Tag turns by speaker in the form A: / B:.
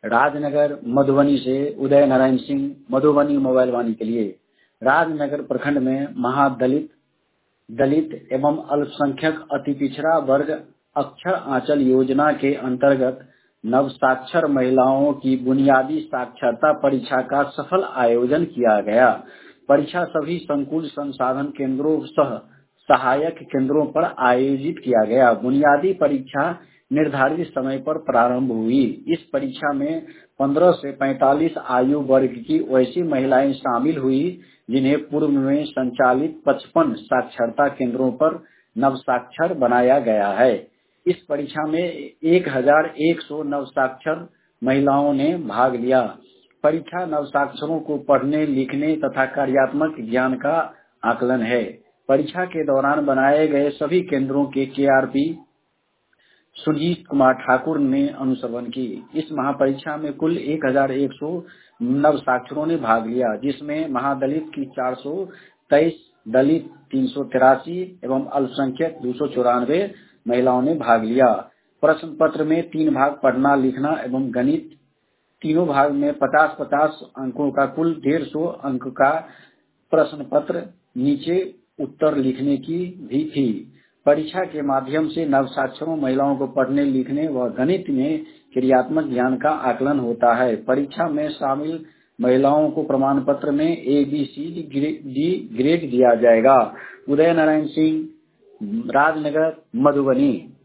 A: राजनगर मधुबनी से उदय नारायण सिंह, मधुबनी मोबाइल वाणी के लिए। राजनगर प्रखंड में महादलित, दलित एवं अल्पसंख्यक अति पिछड़ा वर्ग अक्षर आंचल योजना के अंतर्गत नव साक्षर महिलाओं की बुनियादी साक्षरता परीक्षा का सफल आयोजन किया गया। परीक्षा सभी संकुल संसाधन केंद्रों सह सहायक केंद्रों पर आयोजित किया गया। बुनियादी परीक्षा निर्धारित समय पर प्रारंभ हुई। इस परीक्षा में 15 से 45 आयु वर्ग की वैसी महिलाएं शामिल हुई जिन्हें पूर्व में संचालित 55 साक्षरता केंद्रों पर नवसाक्षर बनाया गया है। इस परीक्षा में 1100 नवसाक्षर महिलाओं ने भाग लिया। परीक्षा नवसाक्षरों को पढ़ने, लिखने तथा कार्यात्मक ज्ञान का आकलन है। परीक्षा के दौरान बनाए गए सभी केंद्रों के KRP सुजीत कुमार ठाकुर ने अनुश्रवण की। इस महापरीक्षा में कुल 1100 नवसाक्षरों ने भाग लिया, जिसमें महादलित की 423, दलित 383 एवं अल्पसंख्यक 294 महिलाओं ने भाग लिया। प्रश्न पत्र में 3 भाग पढ़ना, लिखना एवं गणित, तीनों भाग में 50-50 अंकों का कुल 150 अंक का प्रश्न पत्र, नीचे उत्तर लिखने की भी थी। परीक्षा के माध्यम से नवसाक्षरों महिलाओं को पढ़ने, लिखने व गणित में क्रियात्मक ज्ञान का आकलन होता है। परीक्षा में शामिल महिलाओं को प्रमाण पत्र में ABCD ग्रेड दिया जाएगा। उदय नारायण सिंह, राजनगर, मधुबनी।